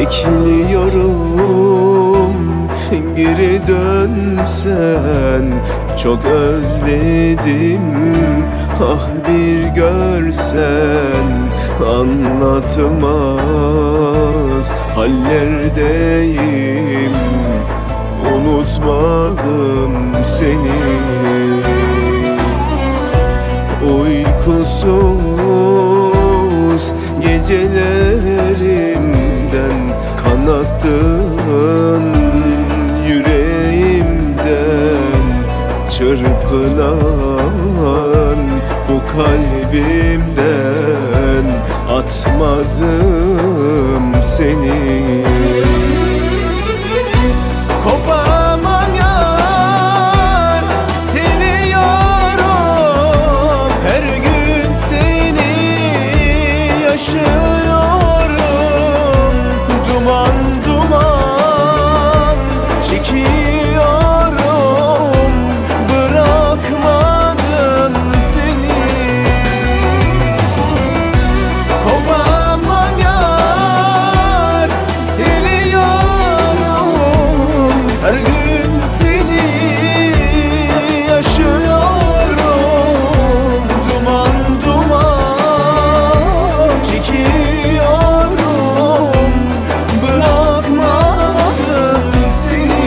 Bekliyorum geri dönsen, çok özledim. Ah bir görsen, anlatılmaz hallerdeyim. Unutmadım seni. Uykusuz gecelerimden kanattın yüreğimden. Çırpınan bu kalbimden atmadım seni. Kopamam yar, seviyorum. Her gün seni yaşıyorum. Duman duman çekiyorum. Bırakmadım seni. Kopamam yar, seviyorum. Her gün seni yaşıyorum. Duman duman çekiyorum. Bırakmadım seni.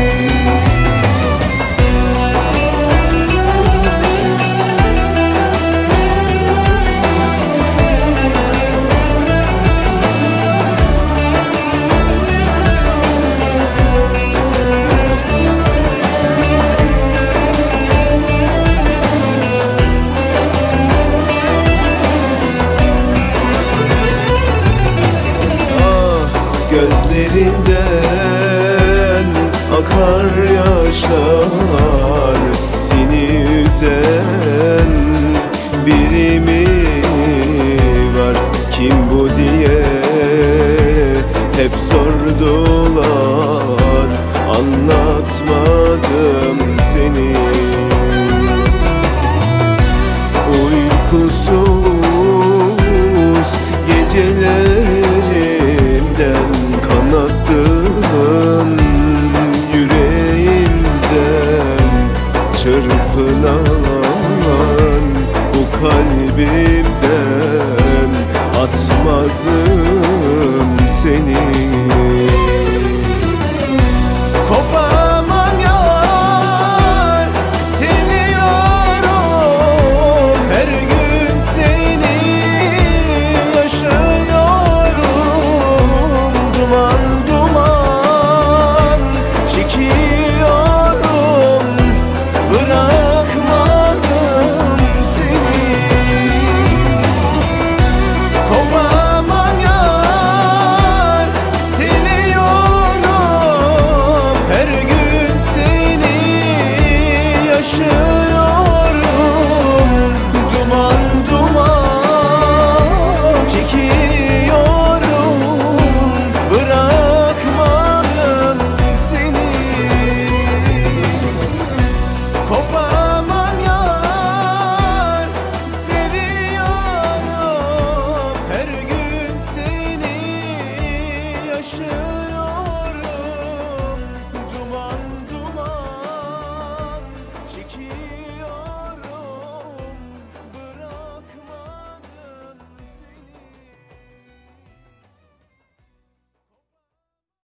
Gözlerinden akar yaşlar, seni üzen biri mi var? Kim bu diye hep sordular, anlatmadım seni. Uykusuz gecelerimden kanattın yüreğimden. Çırpınan bu kalbimden atmadım seni. Kopamam yar, seviyorum. Her gün seni yaşıyorum. Duman duman çekiyorum. Bırakmadım seni. Kopamam yar, seviyorum. Her gün seni yaşıyorum. Duman duman çekiyorum. Bırakmadım seni. Kopamam yar, seviyorum. Her gün seni yaşıyorum.